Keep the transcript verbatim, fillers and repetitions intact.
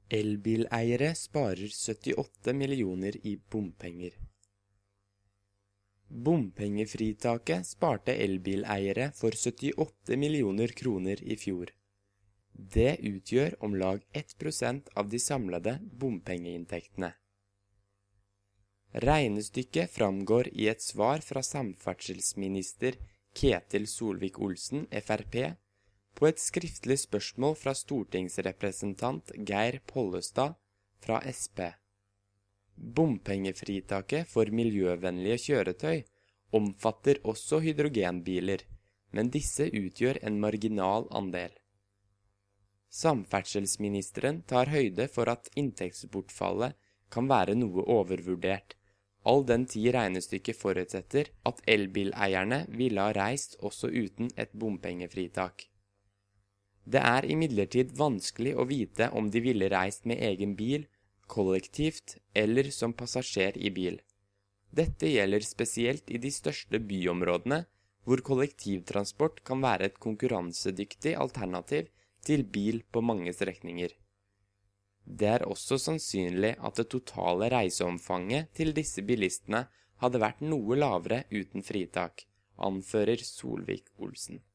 Elbileiere sparer syttiåtte millioner i bompenger. Bompengefritaket sparte elbileiere for syttiåtte millioner kroner i fjor. Det utgjør om lag ett prosent av de samlede bompengeinntektene. Regnestykket framgår i et svar fra samferdselsminister Ketil Solvik-Olsen, F R P, på et skriftlig spørsmål fra stortingsrepresentant Geir Pollestad fra S P. Bompengefritaket for miljøvennlige kjøretøy omfatter også hydrogenbiler, men disse utgjør en marginal andel. Samferdselsministeren tar høyde for at inntektsbortfallet kan være noe overvurdert, all den tid regnestykket forutsetter at elbileierne ville ha reist også uten et bompengefritak. Det er imidlertid vanskelig å vite om de ville reist med egen bil, kollektivt eller som passasjer i bil. Dette gjelder spesielt i de største byområdene, hvor kollektivtransport kan være et konkurransedyktig alternativ til bil på mange strekninger. Det er også sannsynlig at det totale reiseomfanget til disse bilistene hadde vært noe lavere uten fritak, anfører Solvik-Olsen.